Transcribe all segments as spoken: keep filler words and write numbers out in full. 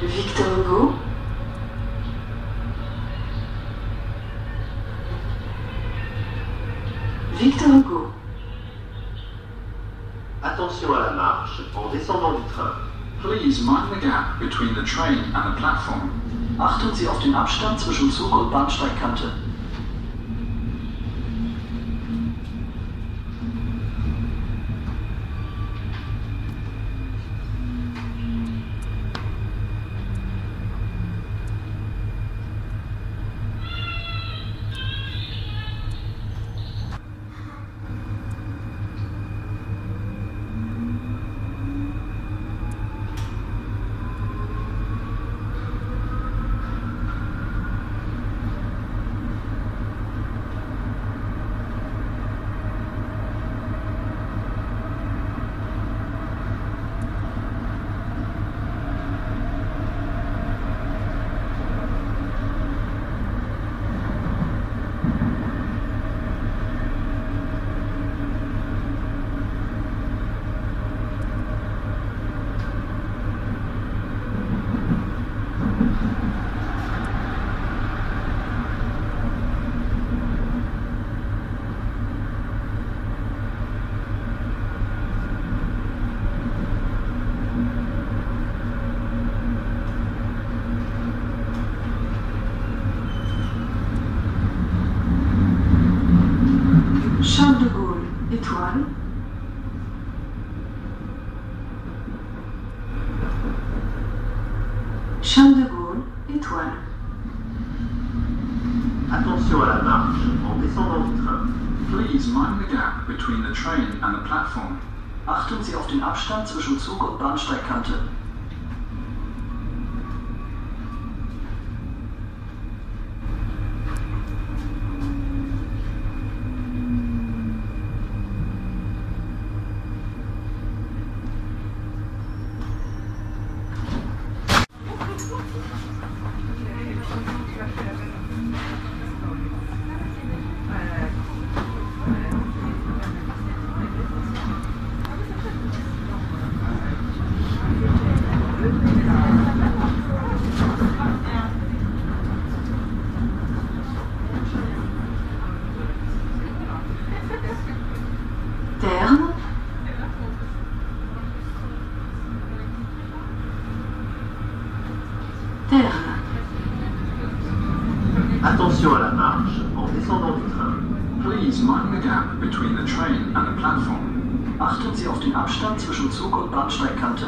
Victor Hugo. Victor Hugo. Attention à la marche en descendant du train. Please mind the gap between the train and the platform. Achten Sie auf den Abstand zwischen Zug und Bahnsteigkante. Charles de Gaulle, étoile. Charles de Gaulle, étoile. Attention à la marche en descendant du train. Please mind the gap between the train and the platform. Achten Sie auf den Abstand zwischen Zug und Bahnsteigkante. Terne. Terne. Attention à la marche en descendant du train. Please mind the gap between the train and the platform. Achten Sie auf den Abstand zwischen Zug und Bahnsteigkante.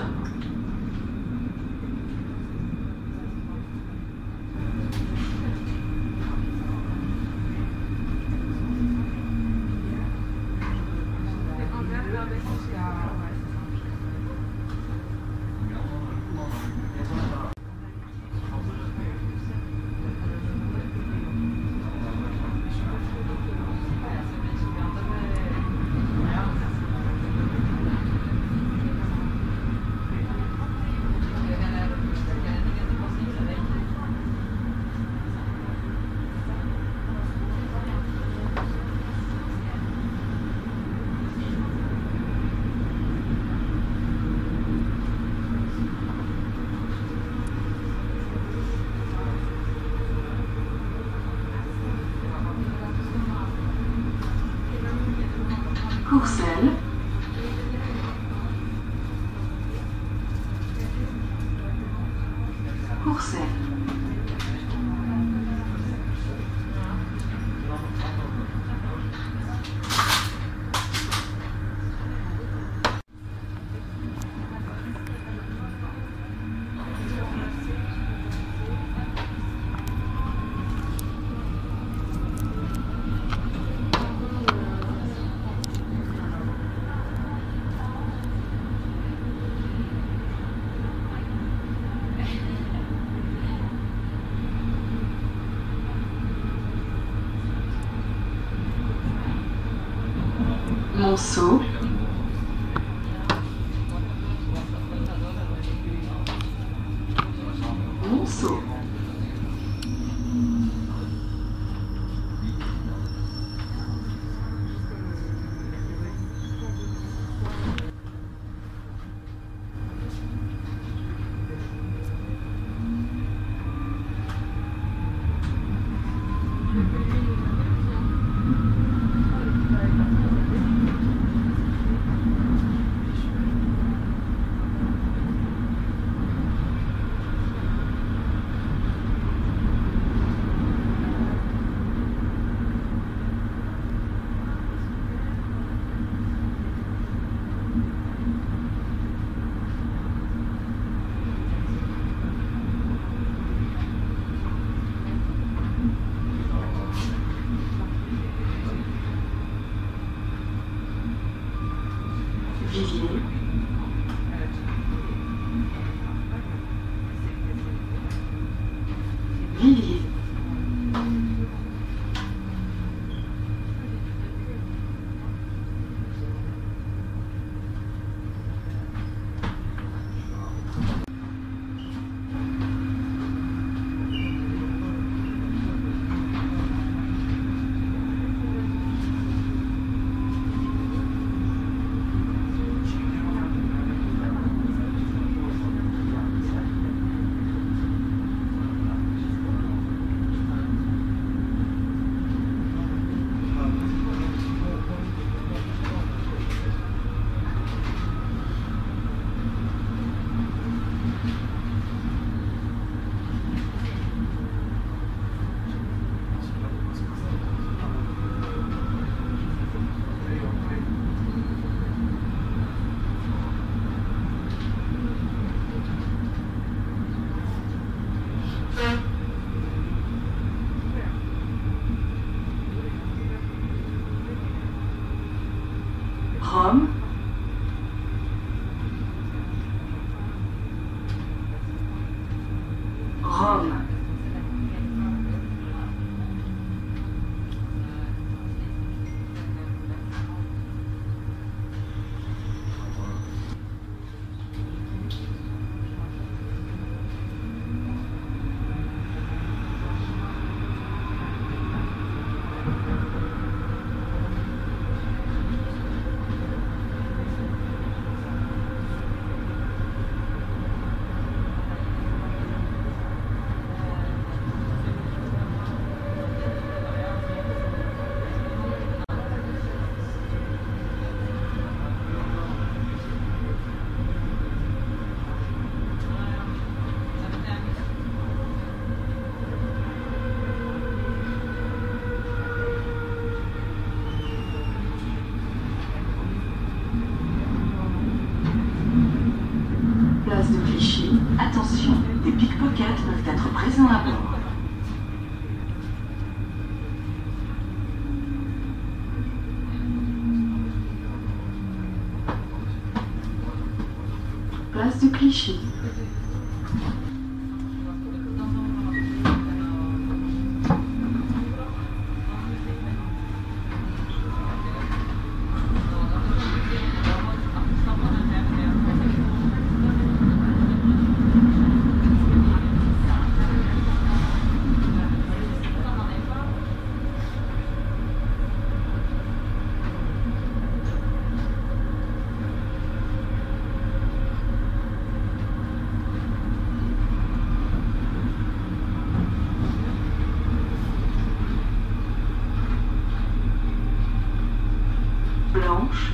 Courcelles. Courcelles. Monceau. Monceau. Rome. Place de Clichy, attention, des pickpockets peuvent être présents à bord. Place de Clichy. Blanche,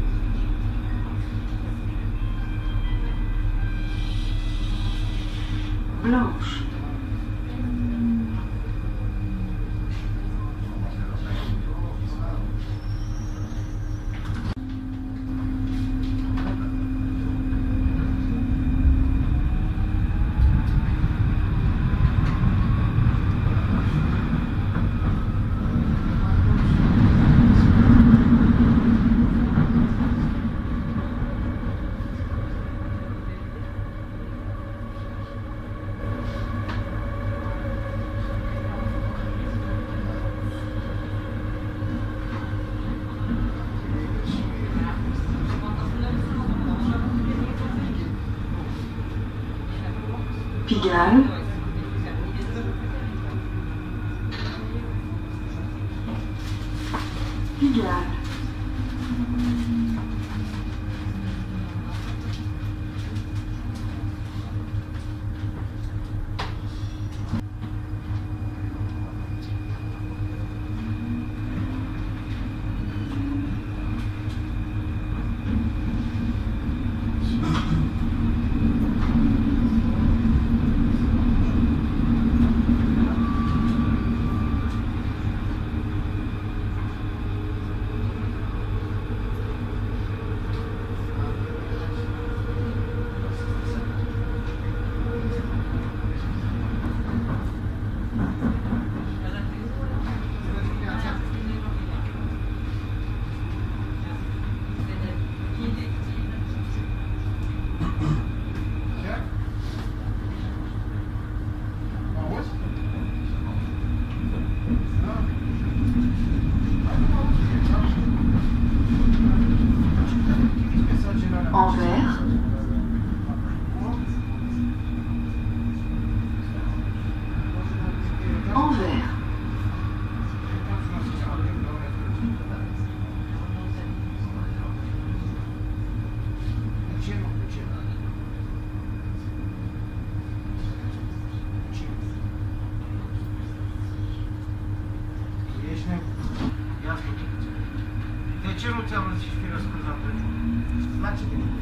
blanche, Pigalle, Pigalle, Anvers, Anvers, De ce nu ți-am zis și fi răspunzat pe jur? Îți place de mine?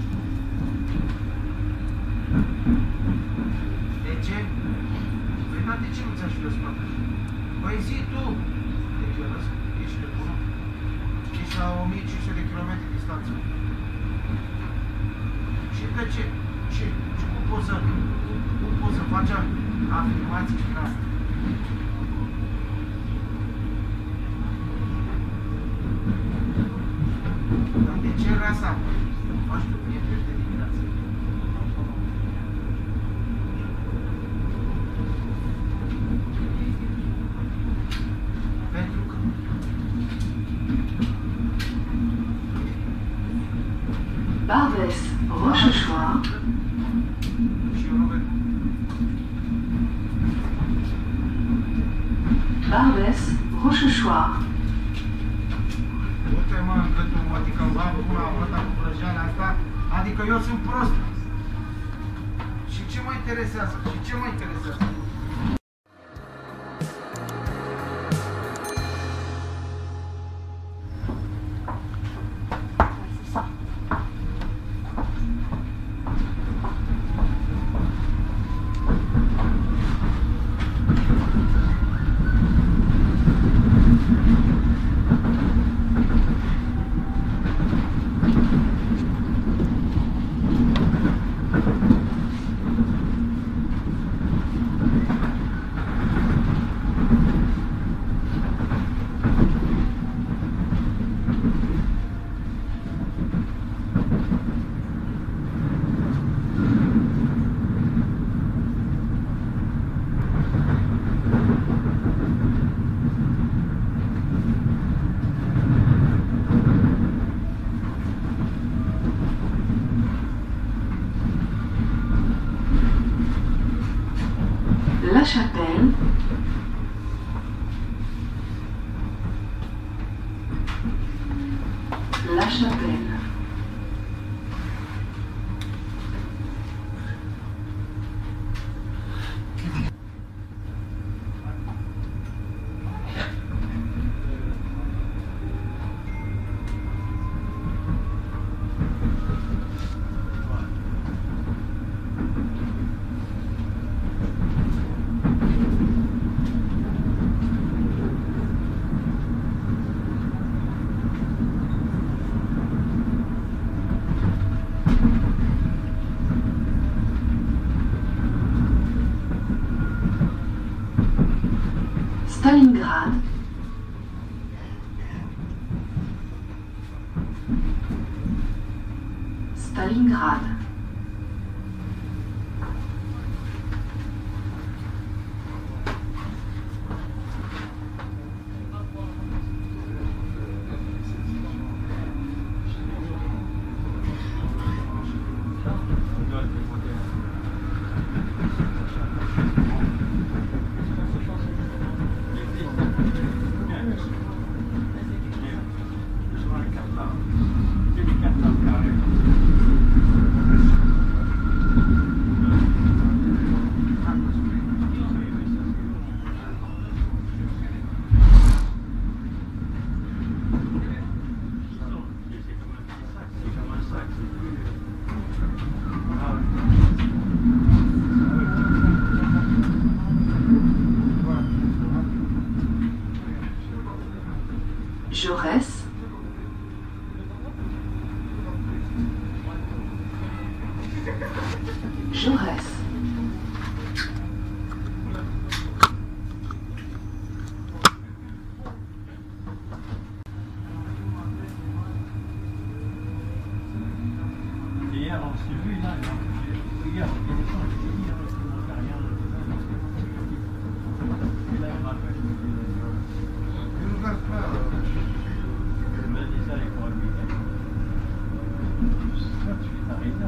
De ce? Păi, dar de ce nu ți-aș fi răspunzat pe jur? Păi zi tu! De ce răspund? Ești nebună? Ești la o mie cinci sute de kilometri distanță. Și de ce? Ce? Și cum poți să, cum poți să faci afirmații din asta? Dar de ce rasa? Faci tu prieteni de dimineață. Rochechouart. Uite mă, în gâtul mă, adică la pula măta cu vrăjeala asta, adică eu sunt prost. Și ce mă interesează? Și ce mă interesează? La Chapelle. La Chapelle. Stalingrad. Stalingrad. Jaurès. Jaurès. Hier, on s'est vu là, hier, on était sans le dire, on n'a rien. Et là, on m'appelle, je me dis, Je nu găs pe je me dis ça, les cours de week-end. Toi, tu es arrêté.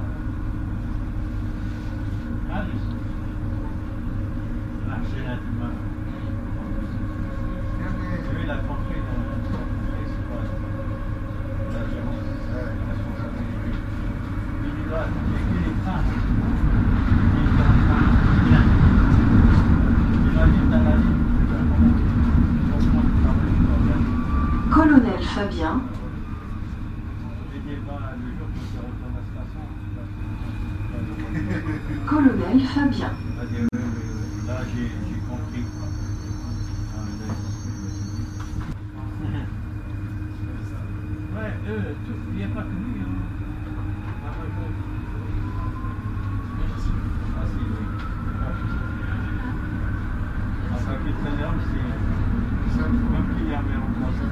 Ah, je sais. Marcher là, tu m'as. Tu veux la compris dans le c'est quoi? La violence, la responsabilité. Mais tu dois, tu es que les trains. Tu es en train, bien. Tu dois vivre dans la vie. Colonel Fabien. Colonel Fabien. Là, j'ai compris. Ouais, eux, il n'y a pas que lui. Hein. Ah, si, oui. En tant que traîneur, c'est même qu'il y a un français.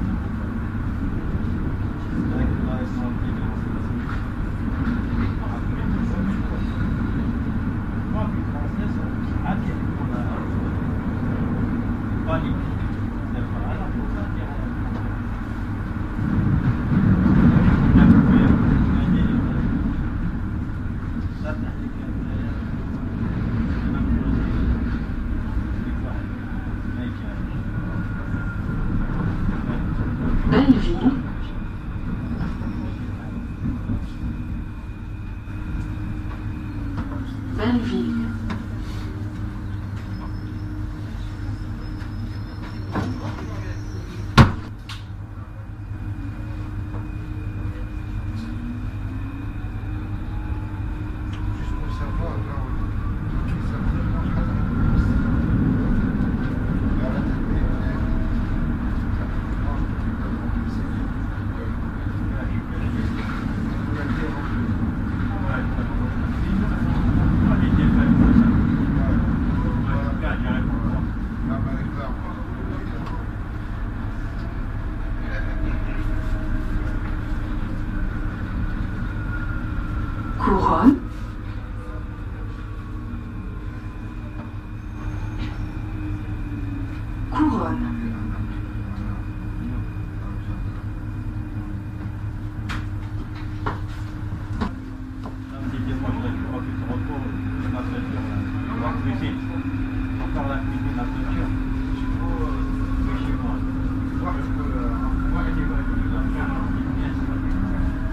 la cuisine. Pour faire la cuisine, la peinture. Oui, chez moi. Moi, je peux. Moi, je dis, ouais, je vais faire un petit bien, ça va bien.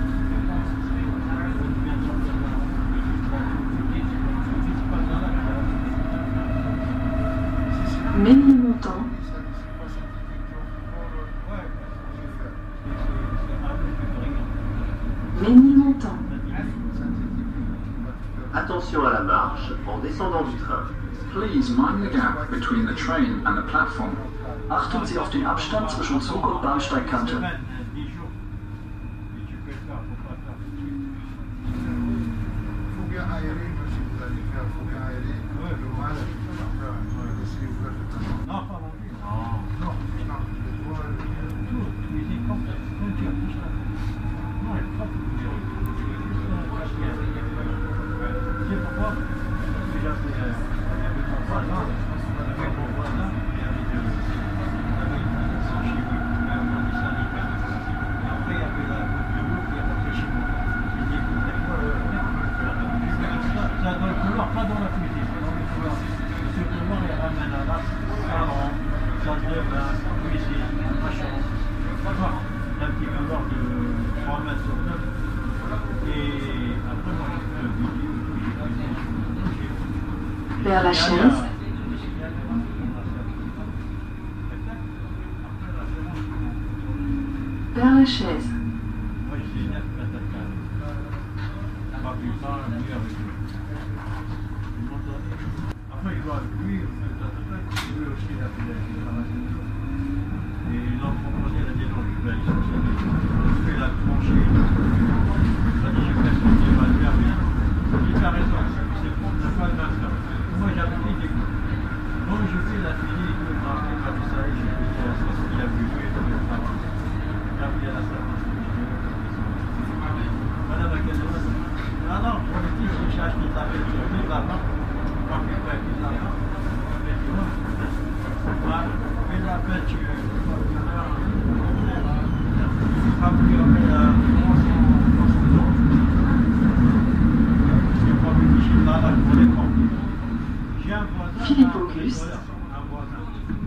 Je viens de sortir de la Ménilmontant, Ménilmontant, Attention à la marche en descendant du train. Please mind the gap between the train and the platform. Achten Sie auf den Abstand zwischen Zug- und Bahnsteigkante. Faut bien aérer, moi, si vous allez faire, faut bien aérer. Ouais, Le mal, après, laissez ouvert le temps. Non, pas non plus. Non, non, le droit, Tout, cuisine complète, peinture, tout ça. Non, il ne faut pas tout dire. C'est pourquoi? Parce que j'avais euh, j'avais mon voisin, j'avais mon voisin, et avec de, avec son chez lui, même en dessin animé. Et après, il y avait la route de l'eau qui est rentrée chez moi. J'ai dit, écoute, ça, ça dans le couloir, pas dans la cuisine, c'est dans le couloir. Ce couloir, il ramène à la salon, salle de bain, cuisine, machin. Voilà, un petit couloir de trois mètres sur neuf. Et après, moi, j'ai fait le vidéo, j'ai cuisiné. vers la chaise, vers la chaise, Moi, j'ai neuf mètres à carré. Ma plupart, lui avec lui. Après, il va avec lui, lui aussi, il a fait la travail. Et l'entrepreneur, il a dit non, je vais aller chercher. Je fais la tranchée. Il a dit, je vais sortir, il va le faire bien. Il a raison, c'est bon, on n'a pas le même temps. Moi, j'avais dit, écoute, bon, je fais la finie, il me rappelle, il m'a dit ça, et j'ai fait la sauce qu'il a vu jouer, il a travaillé. J'ai appris à la salle. Madame, à quelle heure? Ah non, pour le petit, si j'ai acheté ta bête, j'ai mis là-bas. Je m'en fais pas avec là-bas. Mais tu vois, moi, fais la peinture. Pas plus après la France dans son dos. J'ai pas vu que j'ai là, là, pour les prendre. J'ai un voisin. Philippe Auguste, Un voisin.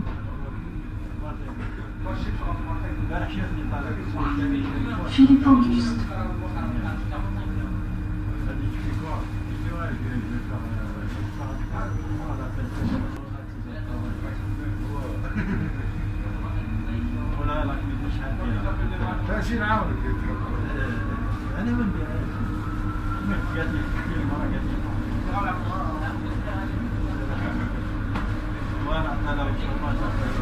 La chef n'est pas là. Philippe Auguste, Ça dit, tu fais quoi? Je dis, ouais, je vais faire un la peinture. Voilà, la cuisine chantée. تأشير عاونك أنا من قاعد يحكي لي مرة قاعد وأنا أنا لو شفت ما شفت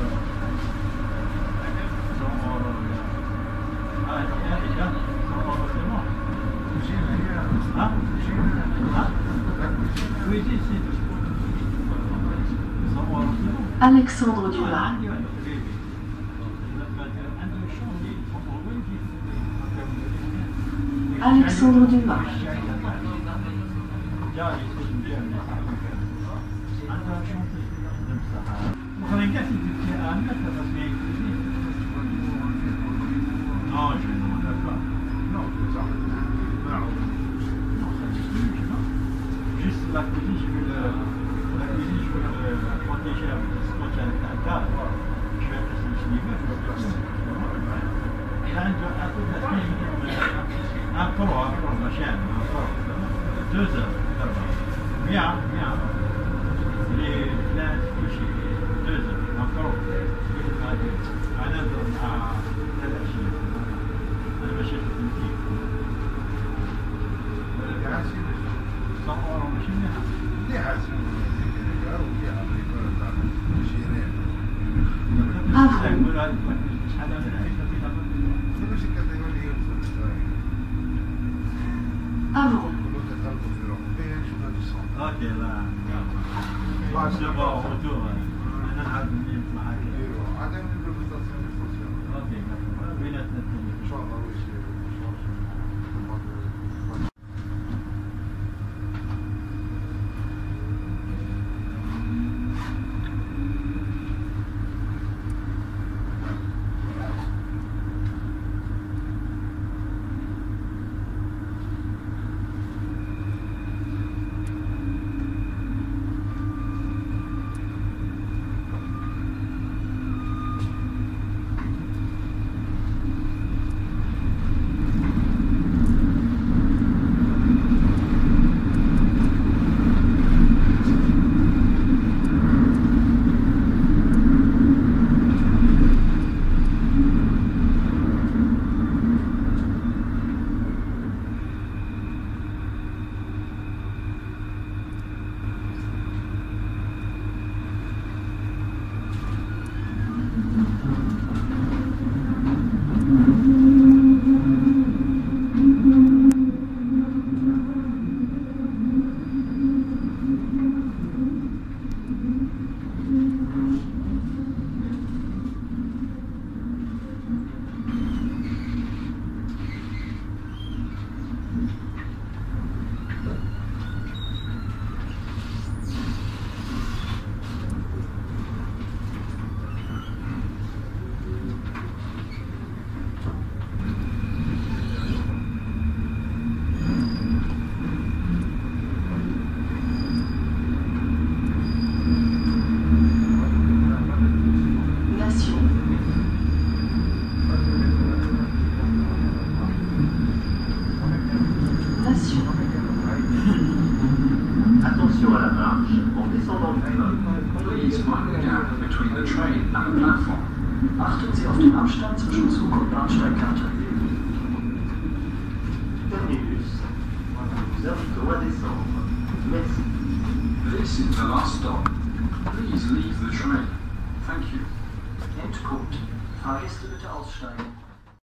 صور آه يا رجال صور سماه ها ها كويسين سيد صور سماه Alexandre Dumas, Alexandre Dumas, Non, je ne voudrais pas. Non, ça, non. Non, ça n'existe pas. Juste la cuisine, je veux le, la cuisine, je veux le, la protéger avec ce qu'on a un cadre. Je vais rester au cinéma, je vais rester. Il a un peu un peu de la cuisine, un peu, un peu, ma chaîne, un peu. Deux heures, d'abord. Bien, bien. Les plein couchés, deux heures, encore. Un an à la Chine. أنا ماشي في التنفيذ. صح ولا ماشي منها؟ ليه حاسين وليه Avron, اوكي لا نبغى رجوع انا نلعب معك اوكي بيناتنا ان شاء الله Please mind the gap between the train and the platform. Achten Sie auf den Abstand zwischen Zug und Bahnsteigkante. Terminus. Nous vous invitons à descendre. Merci. This is the last stop. Please leave the train. Thank you. Endpunkt. Fahrgäste bitte aussteigen.